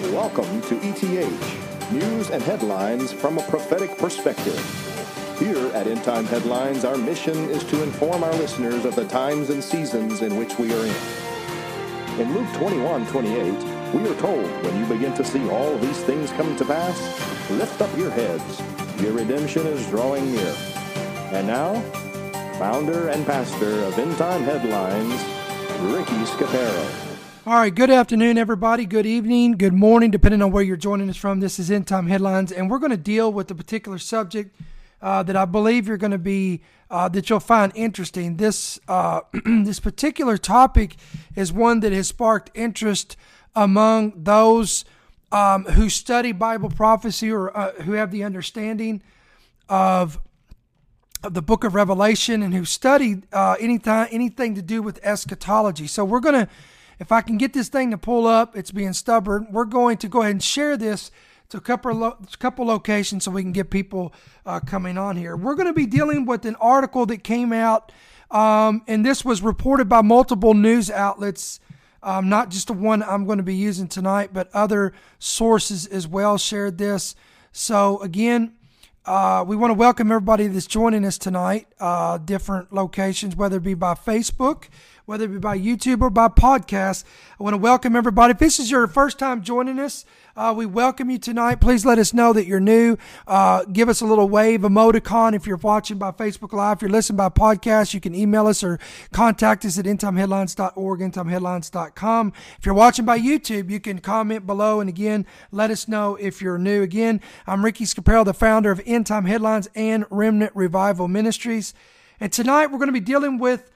Welcome to ETH, News and Headlines from a Prophetic Perspective. Here at End Time Headlines, our mission is to inform our listeners of the times and seasons in which we are in. In Luke 21:28, we are told, when you begin to see all these things come to pass, lift up your heads. Your redemption is drawing near. And now, founder and pastor of End Time Headlines, Ricky Scapero. All right, good afternoon, everybody. Good evening, good morning, depending on where you're joining us from. This is End Time Headlines, and we're going to deal with a particular subject that I believe you're going to be, that you'll find interesting. This this particular topic is one that has sparked interest among those who study Bible prophecy or who have the understanding of the book of Revelation and who studied anything to do with eschatology. So we're going to, if I can get this thing to pull up, it's being stubborn, we're going to go ahead and share this to a couple locations so we can get people coming on here. We're going to be dealing with an article that came out, and this was reported by multiple news outlets, not just the one I'm going to be using tonight, but other sources as well shared this. So again, we want to welcome everybody that's joining us tonight, different locations, whether it be by Facebook, whether it be by YouTube or by podcast. I want to welcome everybody. If this is your first time joining us, we welcome you tonight. Please let us know that you're new. Give us a little wave emoticon if you're watching by Facebook Live. If you're listening by podcast, you can email us or contact us at endtimeheadlines.org, endtimeheadlines.com. If you're watching by YouTube, you can comment below. And again, let us know if you're new. Again, I'm Ricky Scapero, the founder of End Time Headlines and Remnant Revival Ministries. And tonight we're going to be dealing with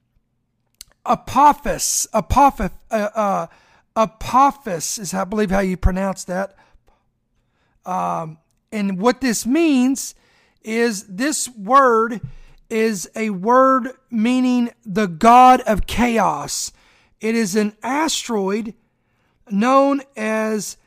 Apophis is, I believe, how you pronounce that. And what this means is this word is a word meaning the god of chaos. It is an asteroid known as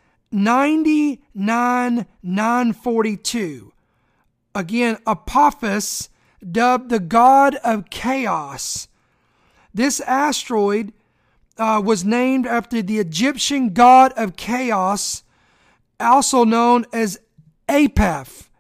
99942. Again, Apophis, dubbed the god of chaos. This asteroid was named after the Egyptian god of chaos, also known as Apep.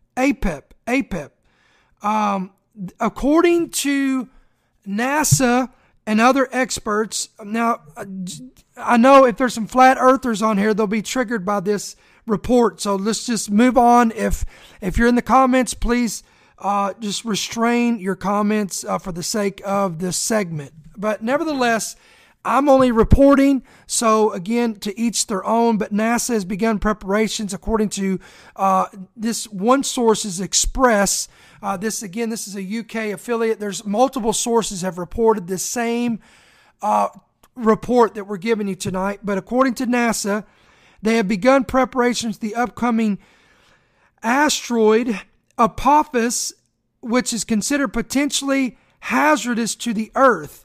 According to NASA and other experts, now I know if there's some flat earthers on here, they'll be triggered by this report. So let's just move on. If you're in the comments, please just restrain your comments for the sake of this segment. But nevertheless, I'm only reporting, so again, to each their own, but NASA has begun preparations according to this one source's Express. This is a UK affiliate. There's multiple sources have reported the same report that we're giving you tonight, but according to NASA, they have begun preparations for the upcoming asteroid Apophis, which is considered potentially hazardous to the Earth.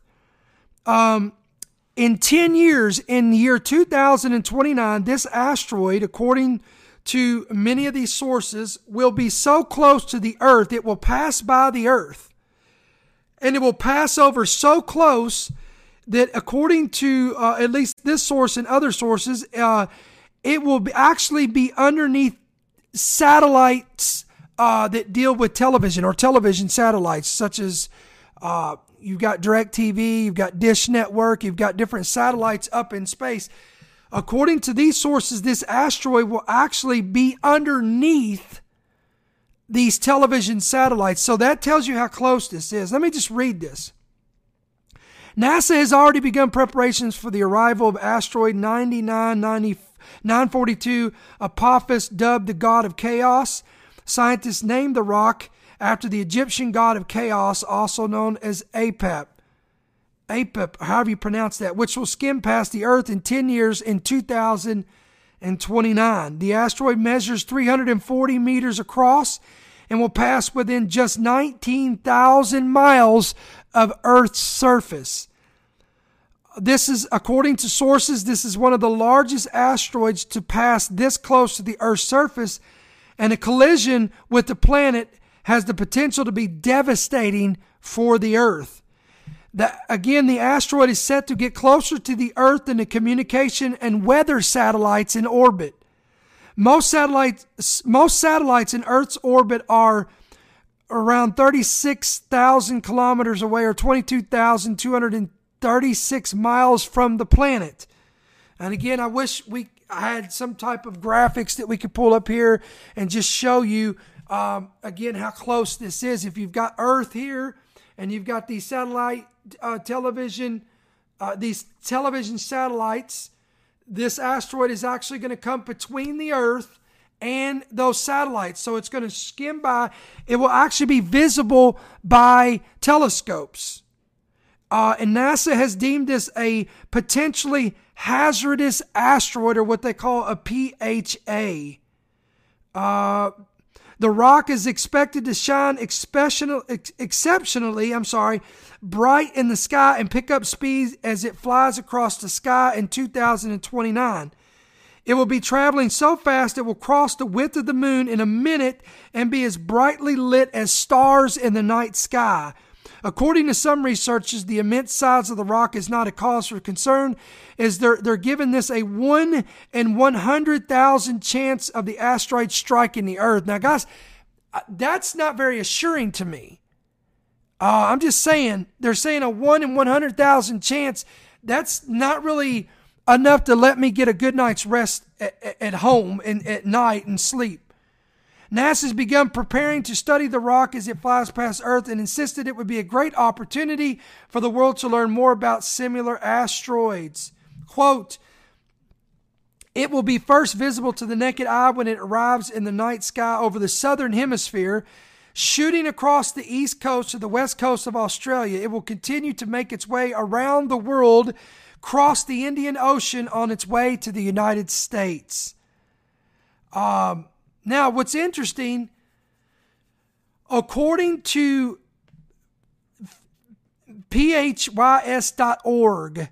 In 10 years, in the year 2029, this asteroid, according to many of these sources, will be so close to the Earth, it will pass by the Earth. And it will pass over so close that according to at least this source and other sources, it will actually be underneath satellites that deal with television or television satellites, such as you've got DirecTV, you've got Dish Network, you've got different satellites up in space. According to these sources, this asteroid will actually be underneath these television satellites. So that tells you how close this is. Let me just read this. NASA has already begun preparations for the arrival of asteroid 99942 Apophis, dubbed the god of chaos. Scientists named the rock after the Egyptian god of chaos, also known as Apep, however you pronounce that, which will skim past the Earth in 10 years in 2029. The asteroid measures 340 meters across and will pass within just 19,000 miles of Earth's surface. This is, according to sources, this is one of the largest asteroids to pass this close to the Earth's surface, and a collision with the planet has the potential to be devastating for the Earth. The asteroid is set to get closer to the Earth than the communication and weather satellites in orbit. Most satellites in Earth's orbit are around 36,000 kilometers away, or 22,236 miles from the planet. And again, I wish I had some type of graphics that we could pull up here and just show you, again, how close this is. If you've got Earth here and you've got these satellite television satellites, this asteroid is actually going to come between the Earth and those satellites. So it's going to skim by. It will actually be visible by telescopes. And NASA has deemed this a potentially hazardous asteroid, or what they call a PHA. The rock is expected to shine exceptionally bright in the sky and pick up speed as it flies across the sky in 2029. It will be traveling so fast it will cross the width of the moon in a minute and be as brightly lit as stars in the night sky. According to some researchers, the immense size of the rock is not a cause for concern, as they're giving this a 1 in 100,000 chance of the asteroid striking the Earth. Now, guys, that's not very assuring to me. I'm just saying, they're saying a 1 in 100,000 chance. That's not really enough to let me get a good night's rest at home and at night and sleep. NASA's begun preparing to study the rock as it flies past Earth and insisted it would be a great opportunity for the world to learn more about similar asteroids. Quote, "It will be first visible to the naked eye when it arrives in the night sky over the southern hemisphere, shooting across the east coast to the west coast of Australia. It will continue to make its way around the world, cross the Indian Ocean on its way to the United States." Now, what's interesting, according to phys.org,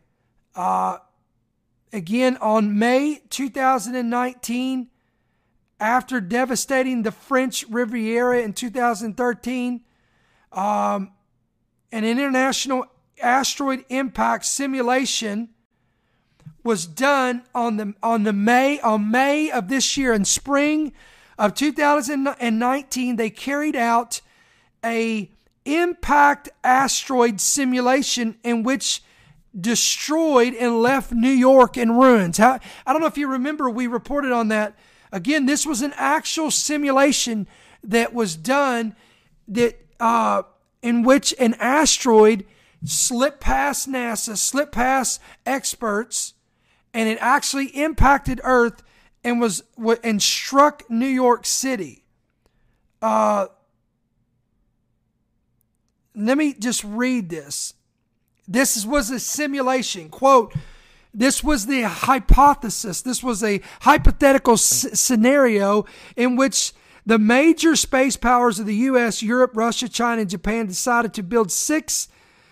again on May 2019, after devastating the French Riviera in 2013, an international asteroid impact simulation was done on May of this year. In spring of 2019, they carried out a impact asteroid simulation in which destroyed and left New York in ruins. I don't know if you remember, we reported on that. Again, this was an actual simulation that was done that in which an asteroid slipped past NASA, slipped past experts, and it actually impacted Earth and struck New York City. Let me just read this. This was a simulation. Quote, "This was the hypothesis. This was a hypothetical scenario in which the major space powers of the U.S., Europe, Russia, China, and Japan decided to build six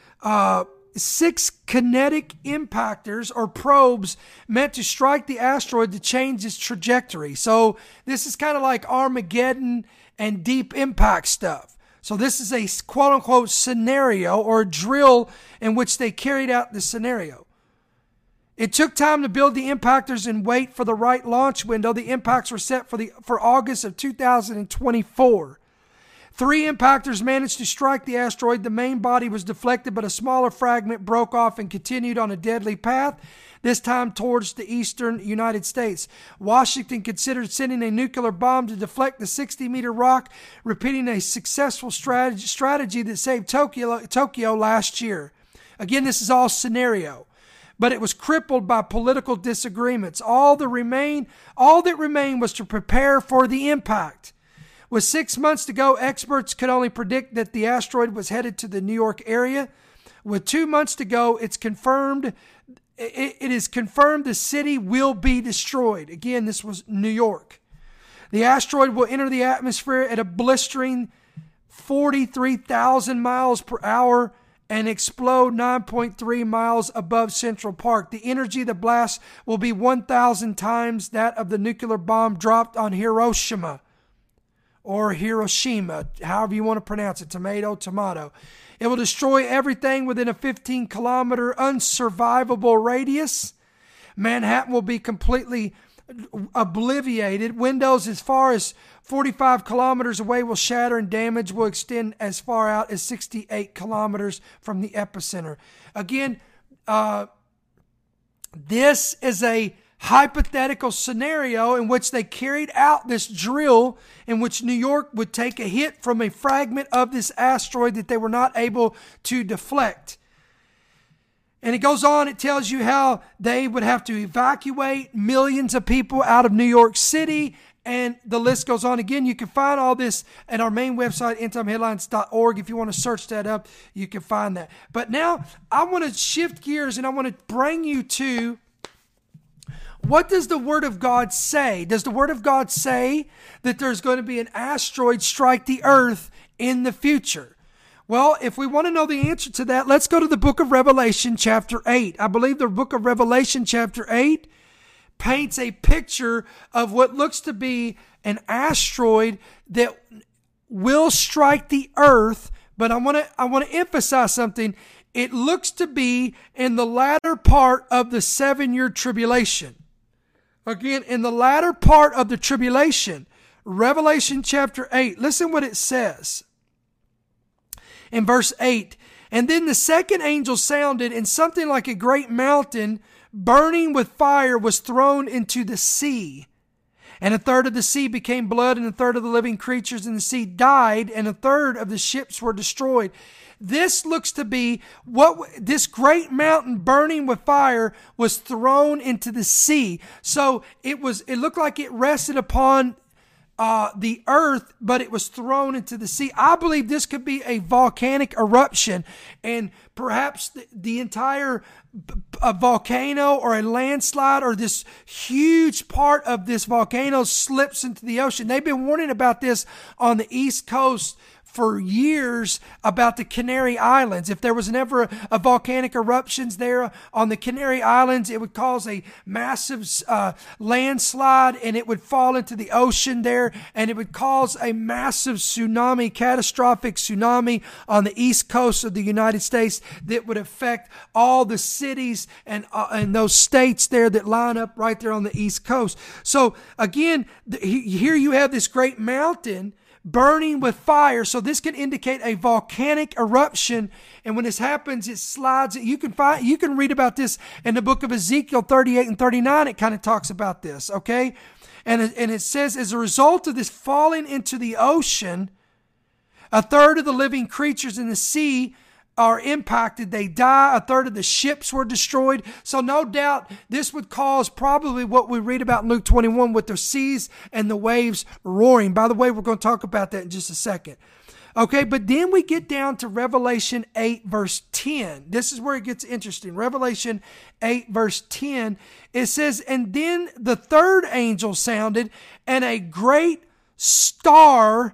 kinetic impactors or probes meant to strike the asteroid to change its trajectory." So this is kind of like Armageddon and deep impact stuff. So this is a quote-unquote scenario or a drill in which they carried out the scenario. It took time to build the impactors and wait for the right launch window. The impacts were set for August of 2024. 3 impactors managed to strike the asteroid. The main body was deflected, but a smaller fragment broke off and continued on a deadly path, this time towards the eastern United States. Washington considered sending a nuclear bomb to deflect the 60-meter rock, repeating a successful strategy that saved Tokyo last year. Again, this is all scenario, but it was crippled by political disagreements. All that remained was to prepare for the impact. With 6 months to go, experts could only predict that the asteroid was headed to the New York area. With 2 months to go, it is confirmed the city will be destroyed. Again, this was New York. The asteroid will enter the atmosphere at a blistering 43,000 miles per hour and explode 9.3 miles above Central Park. The energy of the blast will be 1,000 times that of the nuclear bomb dropped on Hiroshima. or Hiroshima, however you want to pronounce it, tomato. It will destroy everything within a 15-kilometer unsurvivable radius. Manhattan will be completely obliterated. Windows as far as 45 kilometers away will shatter, and damage will extend as far out as 68 kilometers from the epicenter. Again, this is a hypothetical scenario in which they carried out this drill in which New York would take a hit from a fragment of this asteroid that they were not able to deflect. And it goes on, it tells you how they would have to evacuate millions of people out of New York City, and the list goes on. Again, you can find all this at our main website, endtimeheadlines.org. If you want to search that up, you can find that. But now I want to shift gears and I want to bring you to, what does the Word of God say? Does the Word of God say that there's going to be an asteroid strike the earth in the future? Well, if we want to know the answer to that, let's go to the book of Revelation chapter 8. I believe the book of Revelation chapter 8 paints a picture of what looks to be an asteroid that will strike the earth. But I want to emphasize something. It looks to be in the latter part of the 7-year tribulation. Again, in the latter part of the tribulation, Revelation chapter 8, listen what it says. In verse 8, and then the second angel sounded, and something like a great mountain burning with fire was thrown into the sea. And a third of the sea became blood, and a third of the living creatures in the sea died, and a third of the ships were destroyed. This looks to be what this great mountain burning with fire was thrown into the sea. So it looked like it rested upon the earth, but it was thrown into the sea. I believe this could be a volcanic eruption, and perhaps the entire volcano or a landslide or this huge part of this volcano slips into the ocean. They've been warning about this on the East Coast for years about the Canary Islands. If there was never a volcanic eruptions there on the Canary Islands, it would cause a massive landslide, and it would fall into the ocean there, and it would cause a massive tsunami, catastrophic tsunami on the east coast of the United States that would affect all the cities and those states there that line up right there on the east coast. So again, here you have this great mountain burning with fire. So this can indicate a volcanic eruption. And when this happens, it slides. You can read about this in the book of Ezekiel 38 and 39. It kind of talks about this, okay? And it says, as a result of this falling into the ocean, a third of the living creatures in the sea are impacted. They die. A third of the ships were destroyed. So no doubt this would cause probably what we read about in Luke 21 with the seas and the waves roaring. By the way, we're going to talk about that in just a second. Okay, but then we get down to Revelation 8 verse 10. This is where it gets interesting. Revelation 8 verse 10. It says, and then the third angel sounded, and a great star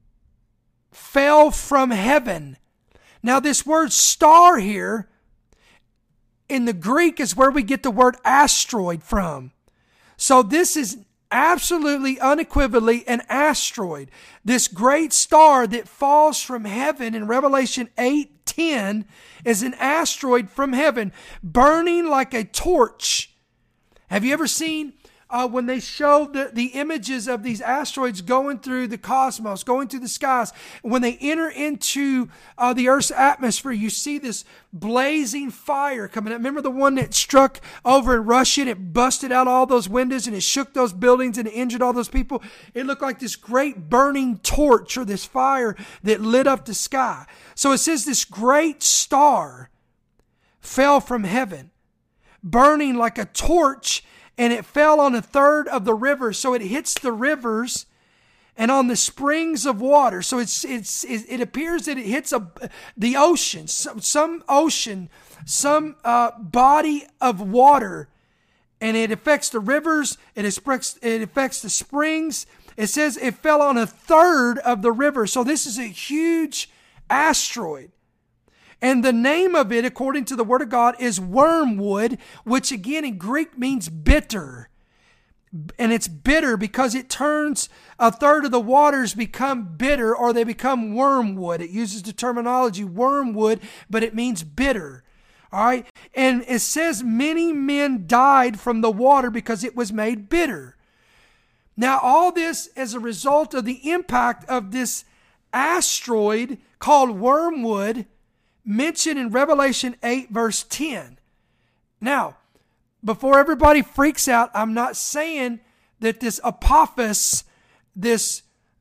fell from heaven. Now, this word star here in the Greek is where we get the word asteroid from. So this is absolutely unequivocally an asteroid. This great star that falls from heaven in Revelation 8:10 is an asteroid from heaven, burning like a torch. Have you ever seen when they show the images of these asteroids going through the cosmos, going through the skies, when they enter into the Earth's atmosphere, you see this blazing fire coming up. Remember the one that struck over in Russia and it busted out all those windows and it shook those buildings and it injured all those people? It looked like this great burning torch or this fire that lit up the sky. So it says this great star fell from heaven, burning like a torch, and it fell on a third of the rivers. So it hits the rivers and on the springs of water. So it appears that it hits the ocean, some ocean, some body of water, and it affects the rivers. It affects the springs. It says it fell on a third of the river. So this is a huge asteroid. And the name of it, according to the Word of God, is wormwood, which again in Greek means bitter. and it's bitter because it turns a third of the waters become bitter, or they become wormwood. It uses the terminology wormwood, but it means bitter. All right. And it says many men died from the water because it was made bitter. Now, all this as a result of the impact of this asteroid called wormwood, mentioned in Revelation 8 verse 10. Now, before everybody freaks out, I'm not saying that this Apophis, this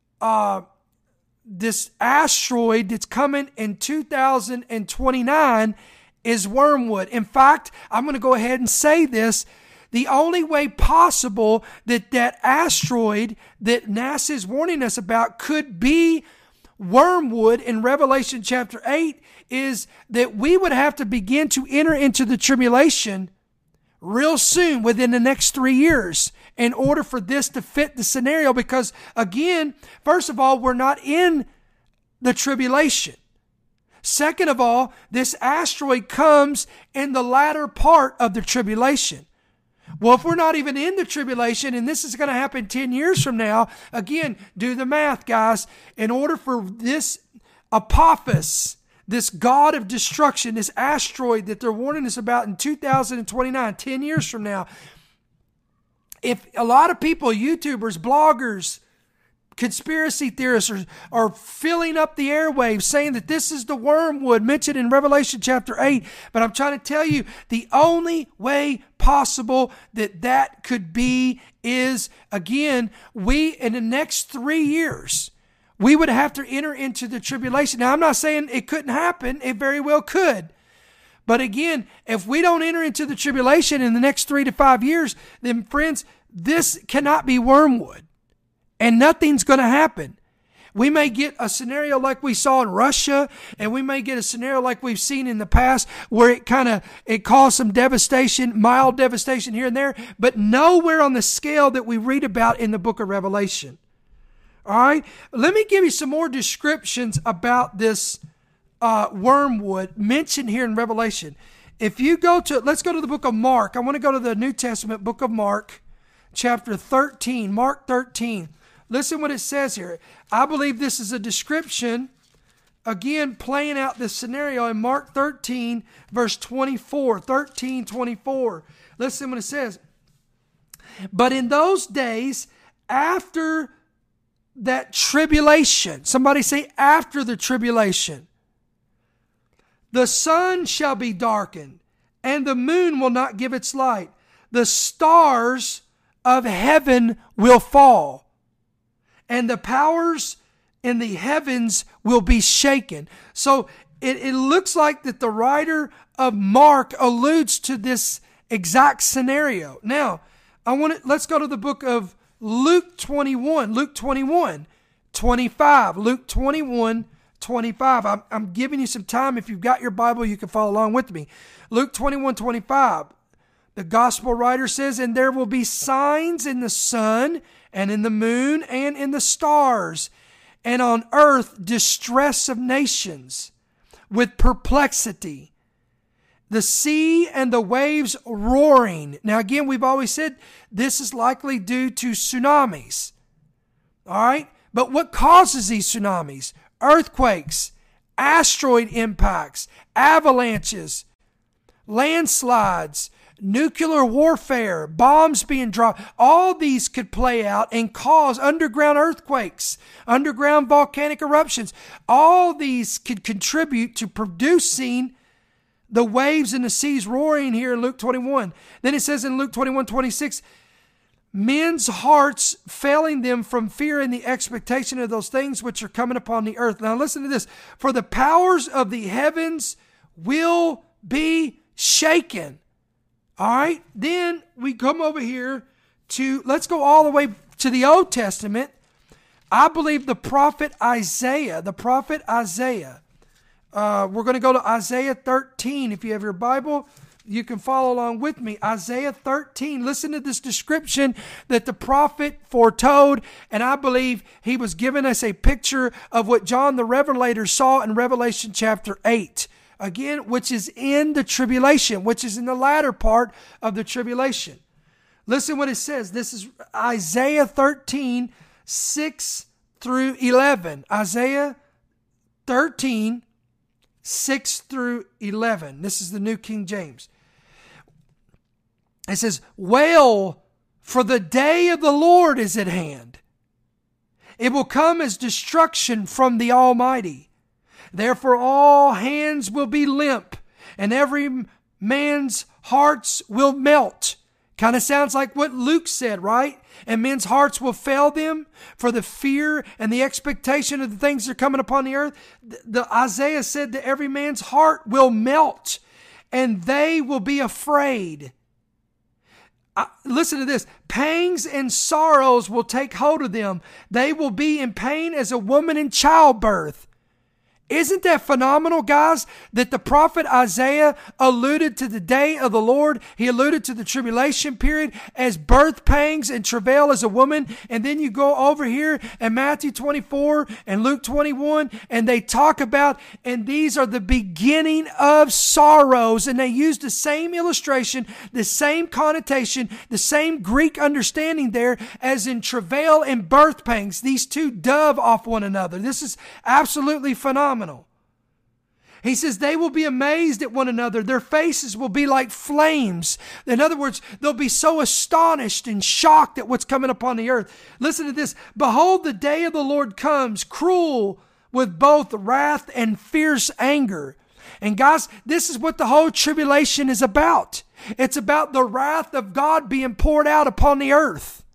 asteroid that's coming in 2029 is wormwood. In fact, I'm going to go ahead and say this. The only way possible that that asteroid that NASA is warning us about could be wormwood in Revelation chapter 8 is that we would have to begin to enter into the tribulation real soon, within the next 3 years, in order for this to fit the scenario. Because again, first of all, we're not in the tribulation. Second of all, this asteroid comes in the latter part of the tribulation. Well, if we're not even in the tribulation, and this is going to happen 10 years from now, again, do the math, guys. In order for this Apophis, this god of destruction, this asteroid that they're warning us about in 2029, 10 years from now, if a lot of people, YouTubers, bloggers, conspiracy theorists are filling up the airwaves saying that this is the wormwood mentioned in Revelation chapter 8. But I'm trying to tell you, the only way possible that could be is, again, we, in the next 3 years, we would have to enter into the tribulation. Now, I'm not saying it couldn't happen. It very well could. But again, if we don't enter into the tribulation in the next 3 to 5 years, then friends, this cannot be wormwood. And nothing's going to happen. We may get a scenario like we saw in Russia, and we may get a scenario like we've seen in the past where it caused some devastation, mild devastation here and there, but nowhere on the scale that we read about in the book of Revelation. All right? Let me give you some more descriptions about this wormwood mentioned here in Revelation. If you let's go to the book of Mark. I want to go to the New Testament book of Mark, chapter 13, Mark 13. Listen what it says here. I believe this is a description, again, playing out this scenario in Mark 13, verse 24. 13:24. Listen what it says. But in those days, after that tribulation, somebody say after the tribulation, the sun shall be darkened, and the moon will not give its light. The stars of heaven will fall, and the powers in the heavens will be shaken. So it looks like that the writer of Mark alludes to this exact scenario. Now, let's go to the book of Luke 21. Luke 21, 25. Luke 21, 25. I'm giving you some time. If you've got your Bible, you can follow along with me. Luke 21, 25. The gospel writer says, and there will be signs in the sun and in the moon and in the stars, and on earth distress of nations with perplexity, the sea and the waves roaring. Now again, we've always said this is likely due to tsunamis. All right? But what causes these tsunamis? Earthquakes, asteroid impacts, avalanches, landslides, nuclear warfare, bombs being dropped. All these could play out and cause underground earthquakes, underground volcanic eruptions. All these could contribute to producing the waves and the seas roaring here in Luke 21. Then it says in Luke 21, 26, men's hearts failing them from fear and the expectation of those things which are coming upon the earth. Now listen to this. For the powers of the heavens will be shaken. All right, then we come over here let's go all the way to the Old Testament. I believe the prophet Isaiah. We're going to go to Isaiah 13. If you have your Bible, you can follow along with me. Isaiah 13. Listen to this description that the prophet foretold, and I believe he was giving us a picture of what John the Revelator saw in Revelation chapter 8. Again, which is in the tribulation, which is in the latter part of the tribulation. Listen what it says. This is Isaiah 13, 6 through 11. Isaiah 13, 6 through 11. This is the New King James. It says, "Wail, for the day of the Lord is at hand. It will come as destruction from the Almighty. Therefore all hands will be limp, and every man's hearts will melt." Kind of sounds like what Luke said, right? "And men's hearts will fail them for the fear and the expectation of the things that are coming upon the earth." The Isaiah said that every man's heart will melt and they will be afraid. Listen to this. "Pangs and sorrows will take hold of them. They will be in pain as a woman in childbirth." Isn't that phenomenal, guys? That the prophet Isaiah alluded to the day of the Lord. He alluded to the tribulation period as birth pangs and travail as a woman. And then you go over here in Matthew 24 and Luke 21, and they talk about, and these are the beginning of sorrows. And they use the same illustration, the same connotation, the same Greek understanding there as in travail and birth pangs. These two dove off one another. This is absolutely phenomenal. He says they will be amazed at one another. Their faces will be like flames. In other words, they'll be so astonished and shocked at what's coming upon the earth. Listen to this. "Behold, the day of the Lord comes, cruel with both wrath and fierce anger." And guys, this is what the whole tribulation is about. It's about the wrath of God being poured out upon the earth.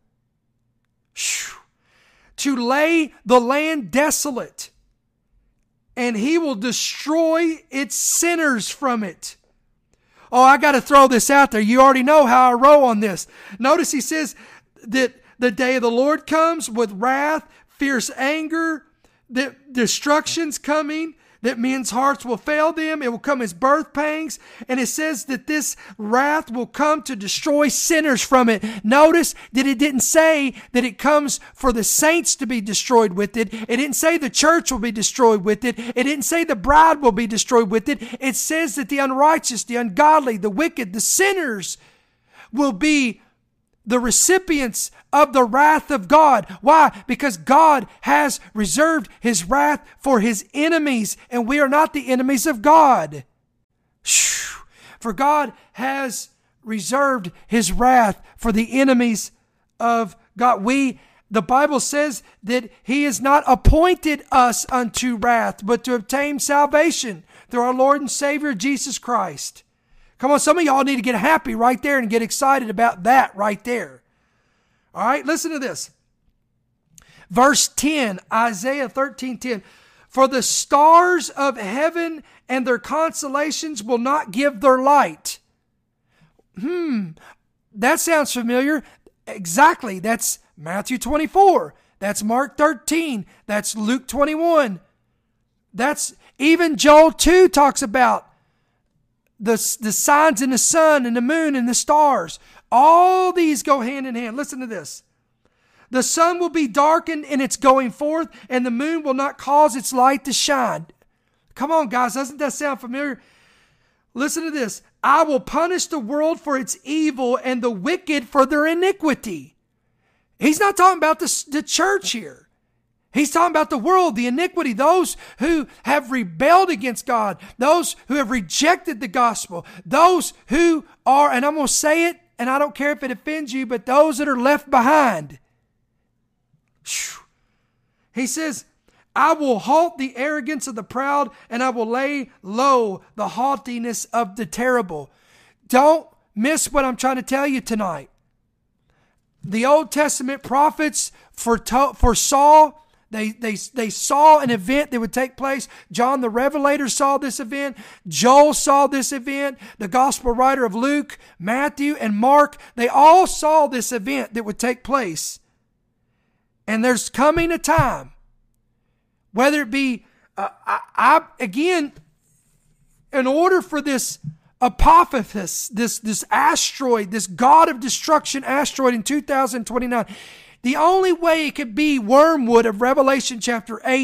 To lay the land desolate. And he will destroy its sinners from it. Oh, I got to throw this out there. You already know how I roll on this. Notice he says that the day of the Lord comes with wrath, fierce anger, that destruction's coming, that men's hearts will fail them. It will come as birth pangs. And it says that this wrath will come to destroy sinners from it. Notice that it didn't say that it comes for the saints to be destroyed with it. It didn't say the church will be destroyed with it. It didn't say the bride will be destroyed with it. It says that the unrighteous, the ungodly, the wicked, the sinners will be the recipients of the wrath of God. Why? Because God has reserved his wrath for his enemies, and we are not the enemies of God. For God has reserved his wrath for the enemies of God. The Bible says that he has not appointed us unto wrath, but to obtain salvation through our Lord and Savior Jesus Christ. Come on, some of y'all need to get happy right there and get excited about that right there. All right, listen to this. Verse 10, Isaiah 13:10. "For the stars of heaven and their constellations will not give their light." That sounds familiar. Exactly. That's Matthew 24. That's Mark 13. That's Luke 21. That's even Joel 2 talks about the signs in the sun and the moon and the stars. All these go hand in hand. Listen to this. "The sun will be darkened in its going forth, and the moon will not cause its light to shine." Come on, guys. Doesn't that sound familiar? Listen to this. "I will punish the world for its evil and the wicked for their iniquity." He's not talking about the church here. He's talking about the world, the iniquity, those who have rebelled against God, those who have rejected the gospel, those who are, and I'm going to say it, and I don't care if it offends you, but those that are left behind. He says, "I will halt the arrogance of the proud, and I will lay low the haughtiness of the terrible." Don't miss what I'm trying to tell you tonight. The Old Testament prophets foresaw. They saw an event that would take place. John the Revelator saw this event. Joel saw this event. The gospel writer of Luke, Matthew, and Mark, they all saw this event that would take place. And there's coming a time, whether it be, again, in order for this Apophis, this asteroid, this God of destruction asteroid in 2029, the only way it could be Wormwood of Revelation chapter 8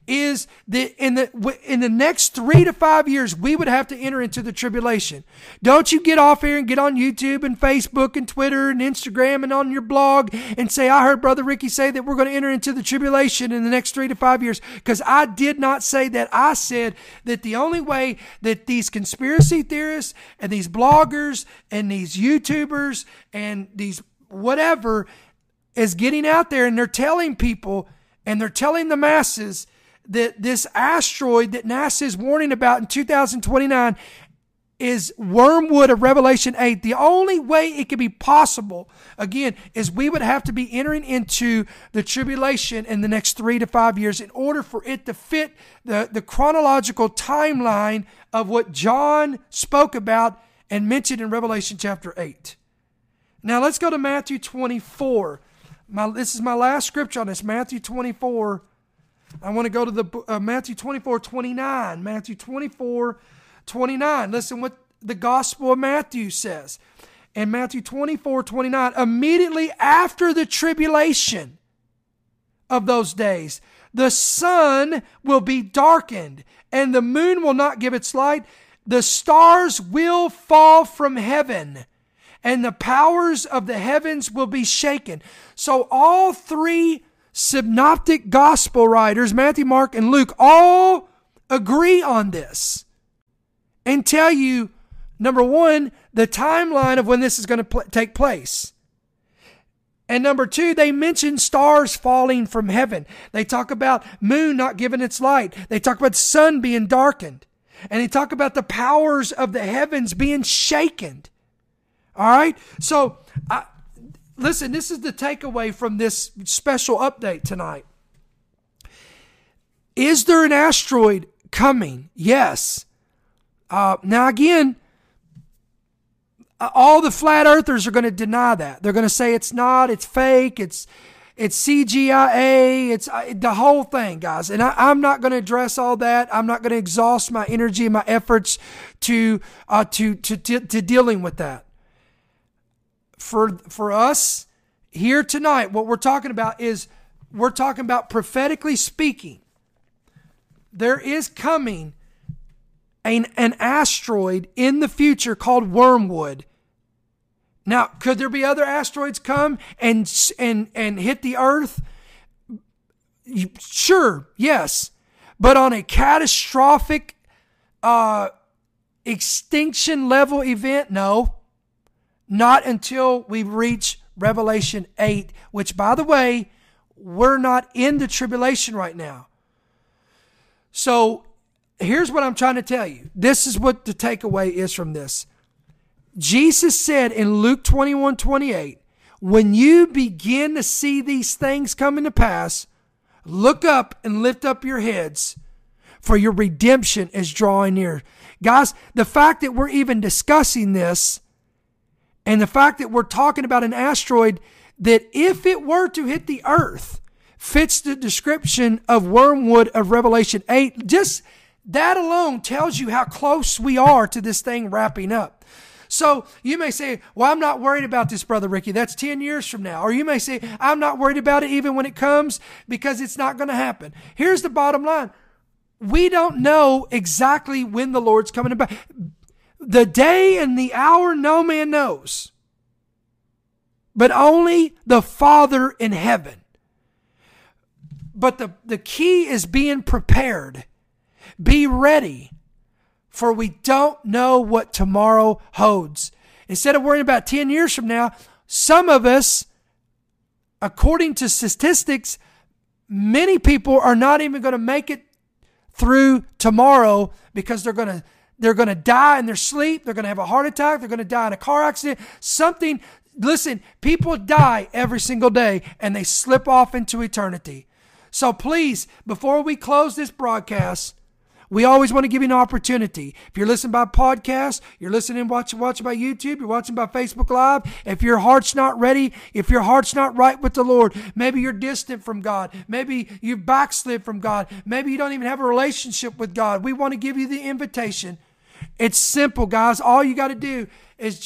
is that in the next 3 to 5 years, we would have to enter into the tribulation. Don't you get off here and get on YouTube and Facebook and Twitter and Instagram and on your blog and say, I heard Brother Ricky say that we're going to enter into the tribulation in the next 3 to 5 years. Because I did not say that. I said that the only way that these conspiracy theorists and these bloggers and these YouTubers and these whatever is getting out there and they're telling people and they're telling the masses that this asteroid that NASA is warning about in 2029 is wormwood of Revelation 8. The only way it could be possible, again, is we would have to be entering into the tribulation in the next 3 to 5 years in order for it to fit the chronological timeline of what John spoke about and mentioned in Revelation chapter 8. Now let's go to Matthew 24. This is my last scripture on this, Matthew 24. I want to go to the Matthew 24:29. Matthew 24:29. Listen what the Gospel of Matthew says. In Matthew 24:29, immediately after the tribulation of those days, the sun will be darkened, and the moon will not give its light. The stars will fall from heaven, and the powers of the heavens will be shaken. So all three synoptic gospel writers, Matthew, Mark, and Luke, all agree on this and tell you, number one, the timeline of when this is going to take place. And number two, they mention stars falling from heaven. They talk about moon not giving its light. They talk about the sun being darkened. And they talk about the powers of the heavens being shaken. All right? So, listen, this is the takeaway from this special update tonight. Is there an asteroid coming? Yes. Now again, all the flat earthers are going to deny that. They're going to say it's not, it's fake, it's CGIA, it's the whole thing, guys. And I'm not going to address all that. I'm not going to exhaust my energy and my efforts to dealing with that. For us here tonight, what we're talking about is we're talking about prophetically speaking. There is coming an asteroid in the future called wormwood. Now, could there be other asteroids come and hit the earth? Sure, yes. But on a catastrophic extinction level event, no. Not until we reach Revelation 8, which, by the way, we're not in the tribulation right now. So here's what I'm trying to tell you. This is what the takeaway is from this. Jesus said in Luke 21:28, when you begin to see these things coming to pass, look up and lift up your heads, for your redemption is drawing near. Guys, the fact that we're even discussing this and the fact that we're talking about an asteroid that, if it were to hit the earth, fits the description of wormwood of Revelation 8, just that alone tells you how close we are to this thing wrapping up. So you may say, well, I'm not worried about this, Brother Ricky. That's 10 years from now. Or you may say, I'm not worried about it even when it comes because it's not going to happen. Here's the bottom line. We don't know exactly when the Lord's coming back. The day and the hour, no man knows, but only the Father in heaven. But the key is being prepared. Be ready, for we don't know what tomorrow holds. Instead of worrying about 10 years from now, some of us, according to statistics, many people are not even going to make it through tomorrow because they're going to die in their sleep. They're going to have a heart attack. They're going to die in a car accident. Something. Listen, people die every single day and they slip off into eternity. So please, before we close this broadcast, we always want to give you an opportunity. If you're listening by podcast, you're listening, watching by YouTube, you're watching by Facebook Live. If your heart's not ready, if your heart's not right with the Lord, maybe you're distant from God. Maybe you've backslid from God. Maybe you don't even have a relationship with God. We want to give you the invitation. It's simple, guys. All you got to do is just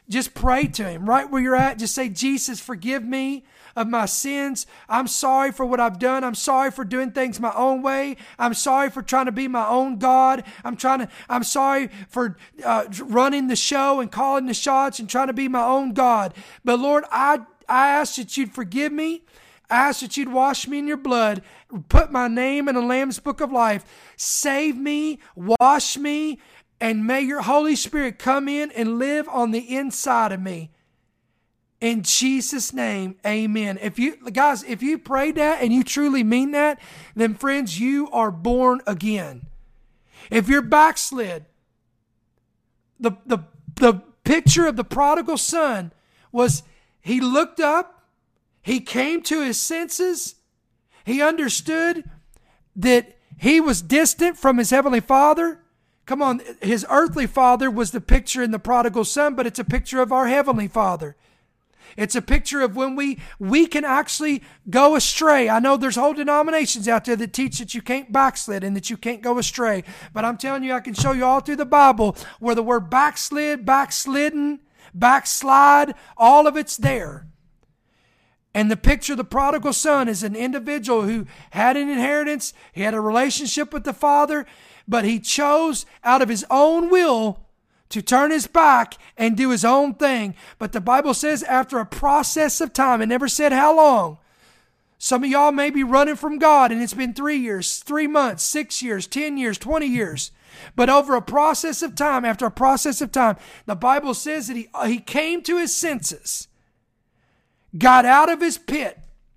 Just pray to him right where you're at. Just say, Jesus, forgive me of my sins. I'm sorry for what I've done. I'm sorry for doing things my own way. I'm sorry for trying to be my own God. I'm sorry for running the show and calling the shots and trying to be my own God. But Lord, I ask that you'd forgive me. I ask that you'd wash me in your blood, put my name in the Lamb's Book of Life, save me, wash me, and may your Holy Spirit come in and live on the inside of me. In Jesus' name, amen. If you prayed that and you truly mean that, then friends, you are born again. If you're backslid, the picture of the prodigal son was he looked up, he came to his senses, he understood that he was distant from his heavenly Father. Come on, his earthly father was the picture in the prodigal son, but it's a picture of our heavenly Father. It's a picture of when we can actually go astray. I know there's whole denominations out there that teach that you can't backslid and that you can't go astray. But I'm telling you, I can show you all through the Bible where the word backslid, backslidden, backslide, all of it's there. And the picture of the prodigal son is an individual who had an inheritance, he had a relationship with the Father, but he chose out of his own will to turn his back and do his own thing. But the Bible says after a process of time, it never said how long. Some of y'all may be running from God and it's been 3 years, 3 months, 6 years, 10 years, 20 years. But over a process of time, after a process of time, the Bible says that he came to his senses, got out of his pit,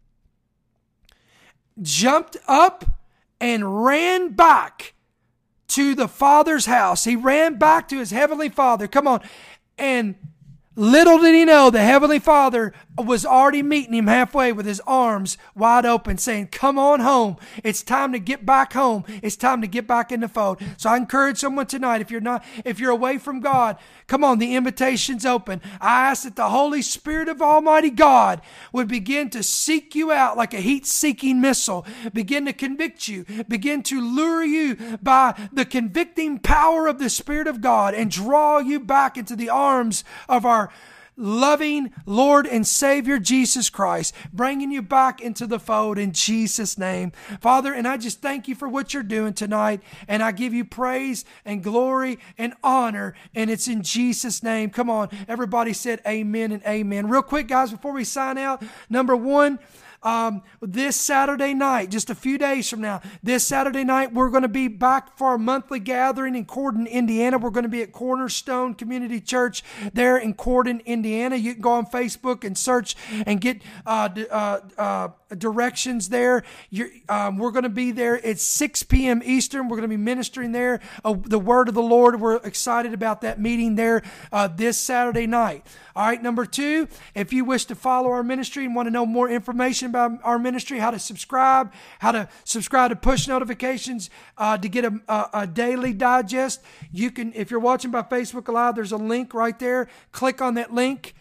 jumped up and ran back to the Father's house. He ran back to his heavenly Father. Come on. And little did he know the heavenly Father was already meeting him halfway with his arms wide open saying, come on home. It's time to get back home. It's time to get back in the fold. So I encourage someone tonight, if you're away from God, come on, the invitation's open. I ask that the Holy Spirit of Almighty God would begin to seek you out like a heat-seeking missile, begin to convict you, begin to lure you by the convicting power of the Spirit of God and draw you back into the arms of our loving Lord and Savior Jesus Christ, bringing you back into the fold in Jesus' name. Father, and I just thank you for what you're doing tonight, and I give you praise and glory and honor, and it's in Jesus' name. Come on, everybody said amen and amen. Real quick, guys, before we sign out, number one, this Saturday night, just a few days from now, this Saturday night, we're going to be back for our monthly gathering in Corden, Indiana. We're going to be at Cornerstone Community Church there in Corden, Indiana. You can go on Facebook and search and get directions there. We're going to be there at 6 p.m. Eastern. We're going to be ministering there the word of the Lord. We're excited about that meeting there this Saturday night. All right, number two, if you wish to follow our ministry and want to know more information about our ministry, how to subscribe to push notifications, to get a daily digest, you can, if you're watching by Facebook Live, there's a link right there. Click on that link.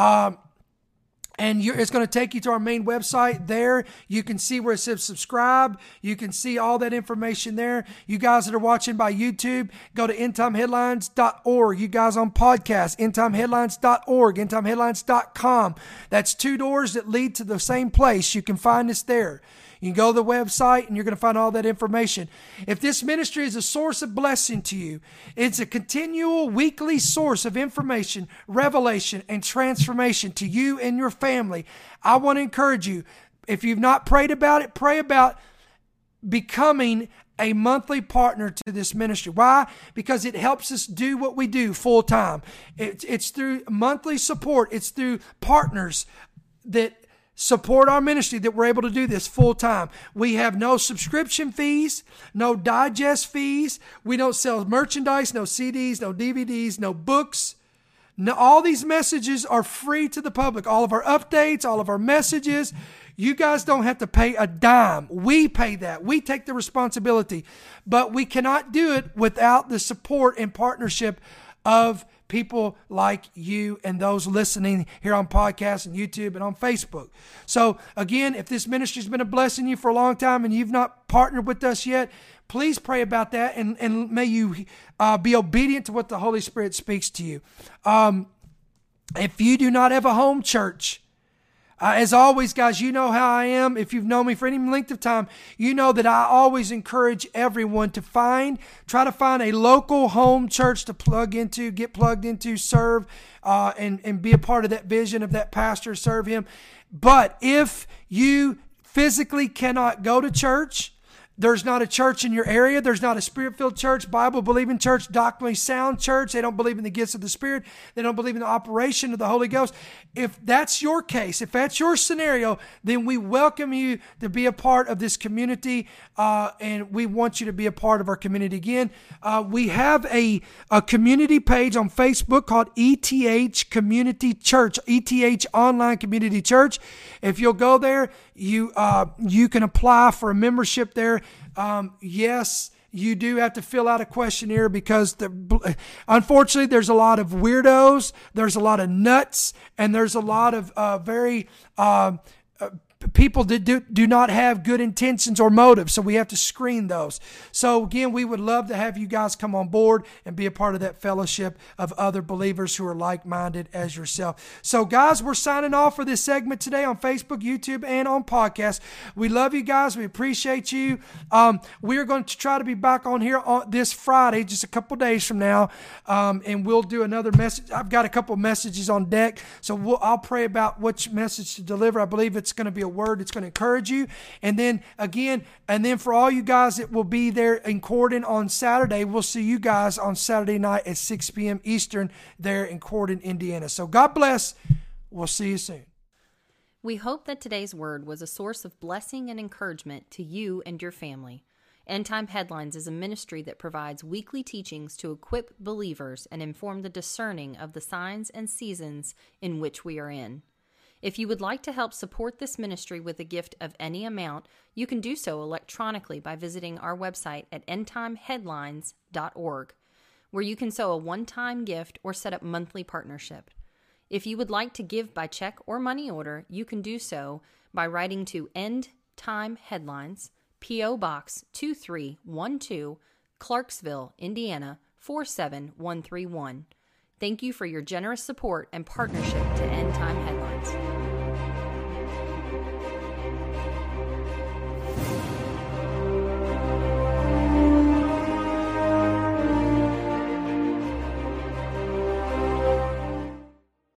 And it's going to take you to our main website. There, you can see where it says subscribe. You can see all that information there. You guys that are watching by YouTube, go to endtimeheadlines.org. You guys on podcast, endtimeheadlines.org, endtimeheadlines.com. That's two doors that lead to the same place. You can find us there. You can go to the website and you're going to find all that information. If this ministry is a source of blessing to you, it's a continual weekly source of information, revelation, and transformation to you and your family. I want to encourage you, if you've not prayed about it, pray about becoming a monthly partner to this ministry. Why? Because it helps us do what we do full time. It's through monthly support. It's through partners that support our ministry that we're able to do this full time. We have no subscription fees, no digest fees. We don't sell merchandise, no CDs, no DVDs, no books. No, all these messages are free to the public. All of our updates, all of our messages. You guys don't have to pay a dime. We pay that. We take the responsibility. But we cannot do it without the support and partnership of people like you and those listening here on podcasts and YouTube and on Facebook. So again, if this ministry has been a blessing to you for a long time and you've not partnered with us yet, please pray about that and may you be obedient to what the Holy Spirit speaks to you. If you do not have a home church, as always, guys, you know how I am. If you've known me for any length of time, you know that I always encourage everyone to try to find a local home church to get plugged into, serve, and be a part of that vision of that pastor, serve him. But if you physically cannot go to church, there's not a church in your area, there's not a Spirit-filled church, Bible-believing church, doctrinally sound church, they don't believe in the gifts of the Spirit, they don't believe in the operation of the Holy Ghost. If that's your case, if that's your scenario, then we welcome you to be a part of this community, and we want you to be a part of our community. Again, we have a community page on Facebook called ETH Community Church, ETH Online Community Church. If you'll go there, you can apply for a membership there. Yes, you do have to fill out a questionnaire because unfortunately there's a lot of weirdos, there's a lot of nuts, and there's a lot of very people that do not have good intentions or motives. So we have to screen those. So again, we would love to have you guys come on board and be a part of that fellowship of other believers who are like-minded as yourself. So guys, we're signing off for this segment today on Facebook, YouTube, and on podcast. We love you guys. We appreciate you. We are going to try to be back on here on this Friday, just a couple days from now. And we'll do another message. I've got a couple messages on deck. So I'll pray about which message to deliver. I believe it's going to be a word that's going to encourage you. And then for all you guys that will be there in Corden on Saturday, we'll see you guys on Saturday night at 6 p.m. Eastern there in Corden, Indiana. So God bless. We'll see you soon. We hope that today's word was a source of blessing and encouragement to you and your family. End Time Headlines is a ministry that provides weekly teachings to equip believers and inform the discerning of the signs and seasons in which we are in. If you would like to help support this ministry with a gift of any amount, you can do so electronically by visiting our website at endtimeheadlines.org, where you can sow a one-time gift or set up monthly partnership. If you would like to give by check or money order, you can do so by writing to End Time Headlines, P.O. Box 2312, Clarksville, Indiana 47131. Thank you for your generous support and partnership to End Time Headlines.